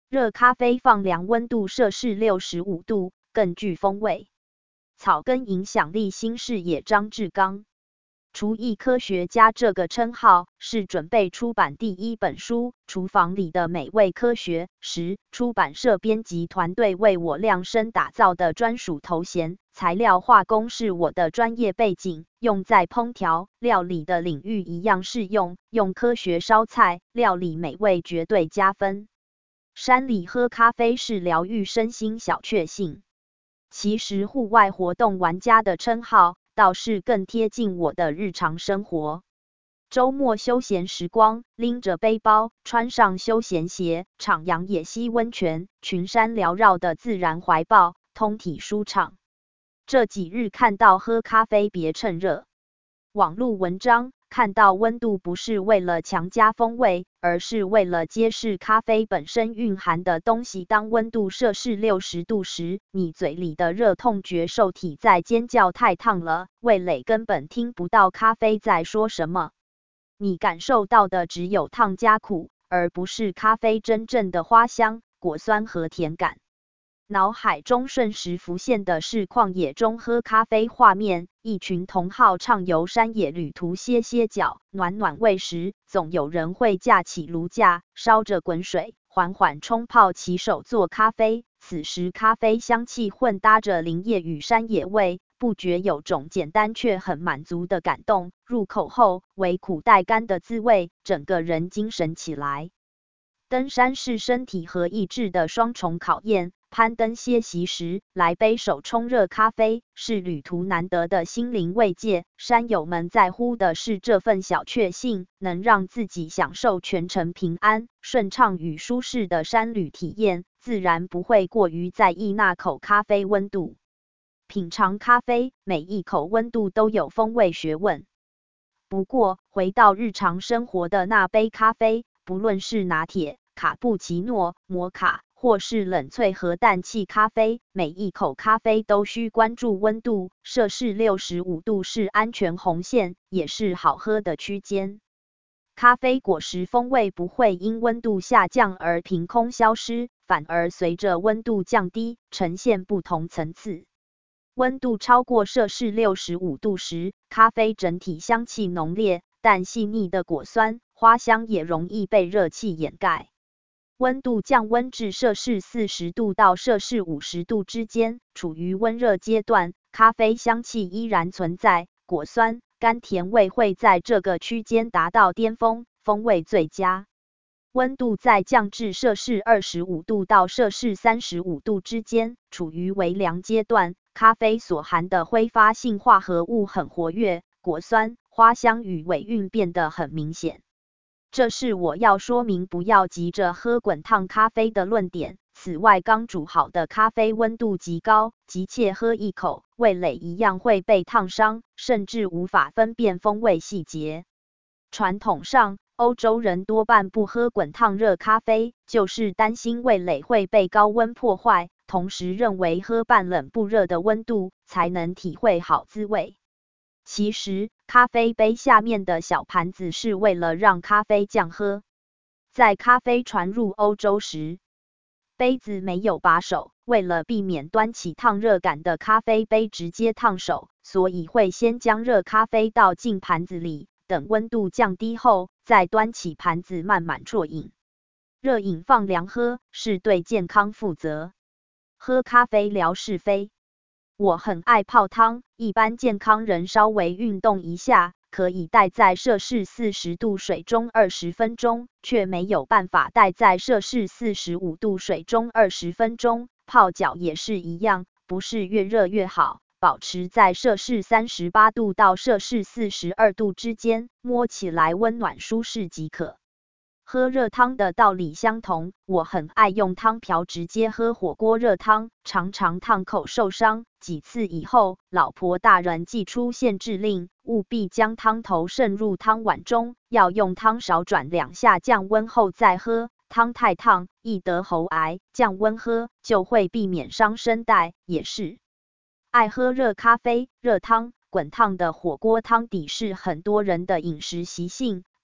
热咖啡放凉温度摄氏65度，更具风味。草根影响力新视野张志刚。厨艺科学家这个称号是准备出版第一本书《厨房里的美味科学》时，出版社编辑团队为我量身打造的专属头衔。材料化工是我的专业背景，用在烹调、料理的领域一样适用，用科学烧菜，料理美味绝对加分。山里喝咖啡是疗愈身心小确幸。其实户外活动玩家的称号倒是更贴近我的日常生活。周末休闲时光，拎着背包，穿上休闲鞋，徜徉野溪温泉，群山缭绕的自然怀抱，通体舒畅。这几日看到喝咖啡别趁热。网络文章看到温度不是为了强加风味，而是为了揭示咖啡本身蕴含的东西。当温度摄氏60度时，你嘴里的热痛觉受体在尖叫太烫了，味蕾根本听不到咖啡在说什么。你感受到的只有烫加苦，而不是咖啡真正的花香、果酸和甜感。脑海中瞬时浮现的是旷野中喝咖啡画面，一群同好畅游山野旅途，歇歇脚，暖暖胃时，总有人会架起炉架，烧着滚水，缓缓冲泡，起手做咖啡。此时咖啡香气混搭着林叶与山野味，不觉有种简单却很满足的感动。入口后微苦带甘的滋味，整个人精神起来。登山是身体和意志的双重考验。攀登歇息时，来杯手冲热咖啡，是旅途难得的心灵慰藉。山友们在乎的是这份小确幸，能让自己享受全程平安、顺畅与舒适的山旅体验，自然不会过于在意那口咖啡温度。品尝咖啡，每一口温度都有风味学问。不过，回到日常生活的那杯咖啡，不论是拿铁、卡布奇诺、摩卡，或是冷萃和氮气咖啡，每一口咖啡都需关注温度，摄氏65度是安全红线，也是好喝的区间。咖啡果实风味不会因温度下降而凭空消失，反而随着温度降低，呈现不同层次。温度超过摄氏65度时，咖啡整体香气浓烈，但细腻的果酸、花香也容易被热气掩盖。温度降温至摄氏40度到摄氏50度之间，处于温热阶段，咖啡香气依然存在，果酸、甘甜味会在这个区间达到巅峰，风味最佳。温度再降至摄氏25度到摄氏35度之间，处于微凉阶段，咖啡所含的挥发性化合物很活跃，果酸、花香与尾韵变得很明显。这是我要说明不要急着喝滚烫咖啡的论点。此外，刚煮好的咖啡温度极高，急切喝一口，味蕾一样会被烫伤，甚至无法分辨风味细节。传统上，欧洲人多半不喝滚烫热咖啡，就是担心味蕾会被高温破坏，同时认为喝半冷不热的温度才能体会好滋味。其实，咖啡杯下面的小盘子是为了让咖啡酱喝。在咖啡传入欧洲时，杯子没有把手，为了避免端起烫热感的咖啡杯直接烫手，所以会先将热咖啡倒进盘子里，等温度降低后，再端起盘子慢慢啜饮。热饮放凉喝，是对健康负责。喝咖啡聊是非。我很爱泡汤，一般健康人稍微运动一下，可以待在摄氏40度水中20分钟，却没有办法待在摄氏45度水中20分钟。泡脚也是一样，不是越热越好，保持在摄氏38度到摄氏42度之间，摸起来温暖舒适即可。喝热汤的道理相同，我很爱用汤瓢直接喝火锅热汤，常常烫口受伤。几次以后，老婆大人寄出限制令，务必将汤头渗入汤碗中，要用汤勺转2下降温后再喝。汤太烫，易得喉癌，降温喝就会避免伤声带。也是爱喝热咖啡、热汤、滚烫的火锅汤底是很多人的饮食习性。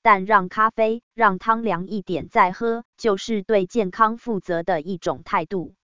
但让咖啡、让汤凉一点再喝，就是对健康负责的一种态度。